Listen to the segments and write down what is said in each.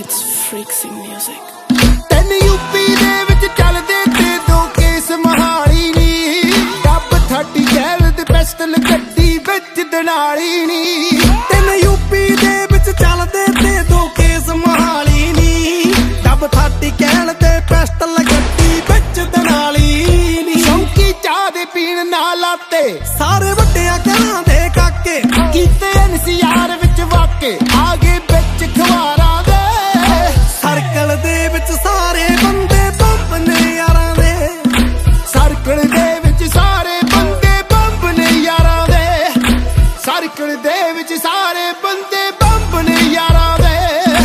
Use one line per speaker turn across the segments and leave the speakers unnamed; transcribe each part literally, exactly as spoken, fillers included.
It's freaksy music.
ਤੈਨ UP ਦੇ ਵਿੱਚ ਚੱਲਦੇ ਤੇ ਦੋ ਕੇਸ ਮਹਾਲੀ ਨੀ ਡੱਬ ਥਰਟੀ ਗੈਲ ਦੇ ਪਿਸਟਲ ਗੱਡੀ ਵਿੱਚ ਦਨਾਲੀ ਨੀ
ਤੈਨ यूपी ਦੇ ਵਿੱਚ ਚੱਲਦੇ ਤੇ ਦੋ ਕੇਸ ਮਹਾਲੀ ਨੀ ਡੱਬ ਥਰਟੀ ਗੈਲ ਤੇ ਪਿਸਟਲ ਗੱਡੀ ਵਿੱਚ ਦਨਾਲੀ ਨੀ
ਸ਼ੌਂਕੀ ਚਾਹ ਦੇ ਪੀਣ ਨਾਲ ਆਤੇ
ਸਾਰੇ ਵੱਡਿਆਂ ਘਰਾਂ ਦੇ ਕਾਕੇ
ਕੀਤੇ ਐਨਸੀਆਰ ਵਿੱਚ ਵਾਕੇ ਆਗੇ ਵਿੱਚ ਖਵਾਰਾਂ ਦੇ
ਸਰਕਲ ਦੇ ਵਿੱਚ ਸਾਰੇ ਬੰਦੇ ਬੰਬ ਨੇ ਯਾਰਾਂ ਦੇ
ਸਰਕਲ ਦੇ ਵਿੱਚ ਸਾਰੇ ਬੰਦੇ ਬੰਬ ਨੇ ਯਾਰਾਂ ਦੇ ਸਰਕਲ ਦੇ ਵਿੱਚ ਸਾਰੇ ਬੰਦੇ ਬੰਬ ਨੇ ਯਾਰਾਂ ਦੇ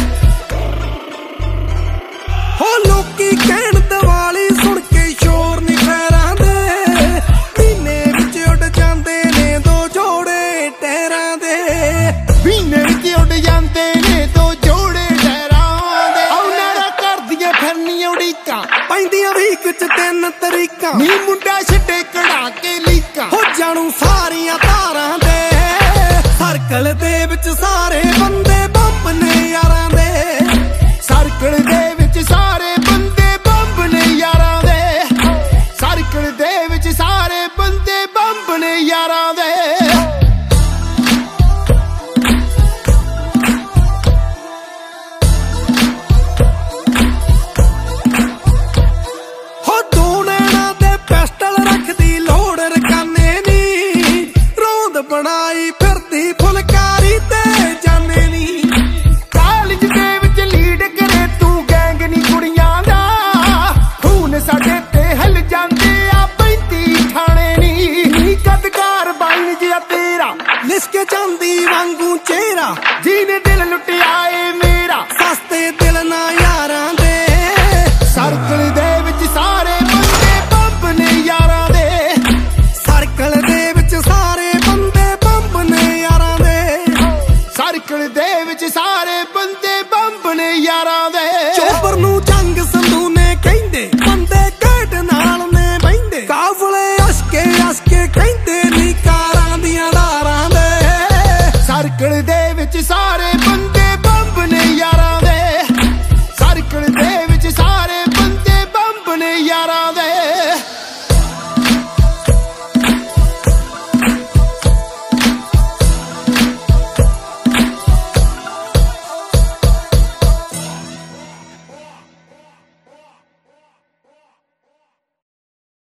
ਹੋ ਲੋਕੀ ਕਹਿਣ ਦਿਵਾਲੀ ਸੁਣ ਕੇ ਸ਼ੋਰ ਨੀ ਖੈਰਾਂ ਦੇ ਮਹੀਨੇ ਵਿੱਚ ਉੱਡ ਜਾਂਦੇ ਨੇ ਦੋ ਜੋੜੇ ਟਹਿਰਾਂ ਦੇ
ਮਹੀਨੇ ਵਿੱਚ ਉੱਡ ਜਾਂਦੇ ਨੇ ਦੋ ਜੋੜੇ ਟਹਿਰਾਂ ਦੇ ਉਹਨਾਂ ਨਾਲ ਕਰਦੀਆਂ ਫਿਰਨੀਆਂ ਉਡੀਕਾਂ
ਪੈਂਦੀਆਂ ਵੀਕ ਚ ਤਿੰਨ ਤਰੀਕਾਂ
ਨੀ ਮੁੰਡਾ